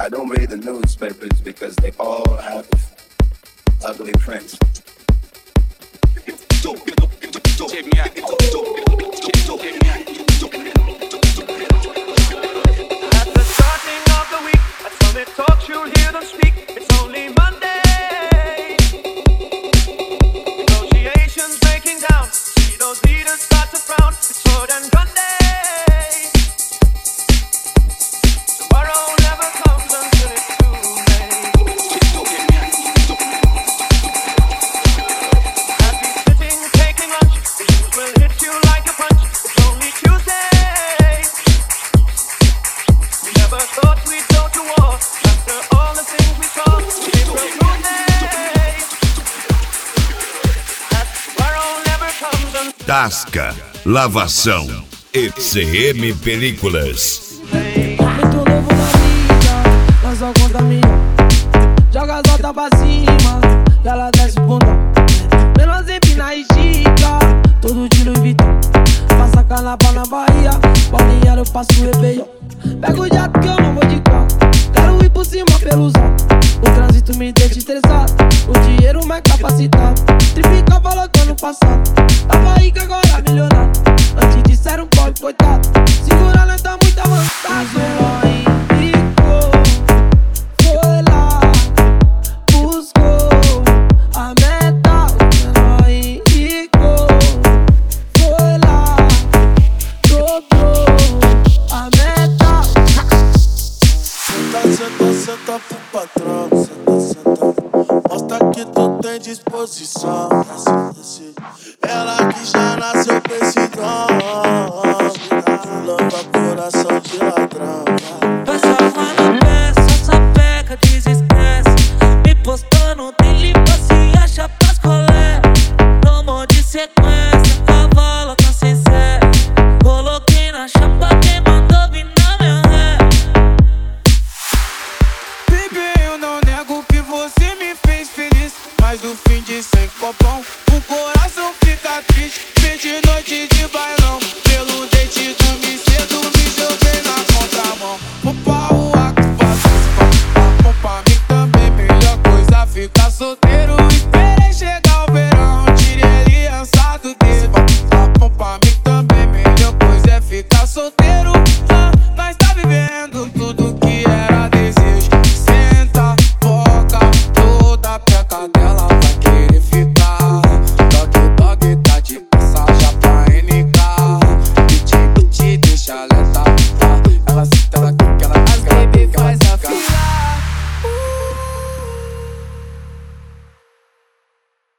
I don't read the newspapers because they all have ugly prints. At the starting of the week, that's when it talks, you'll hear them speak. It's only Monday. Negotiations breaking down. See those leaders start to frown. It's sword and gun day. Tomorrow never comes until it's too late. Happy sitting, taking lunch. The news will hit you like a punch. It's only Tuesday. We never thought we'd go to war. After all the things we saw, April Fool's Tomorrow never comes until Tasca, Lavação, ECM Películas. Muito novo na mídia, mas só contamina. Joga as notas pra cima, e ela desce o bundão. Menos empina e estica, tudo de Louis Vuitton. Passa carnaval na Bahia, Balneário eu passo o Réveillon. Pego o jato que eu não vou de carro, quero ir por cima pelos altos. O trânsito me deixa estressado, o dinheiro mais capacitado. Triplica valor do ano passado, tava rico agora milionário. Antes disseram pobre, coitado, segura nós tá muito avançado. Foi lá, buscou a meta, o menor enricou. Foi lá, dobrou a meta. Senta pro patrão, senta. Mostra que tu tem disposição. Ela que já nasceu com esse dom. Lamba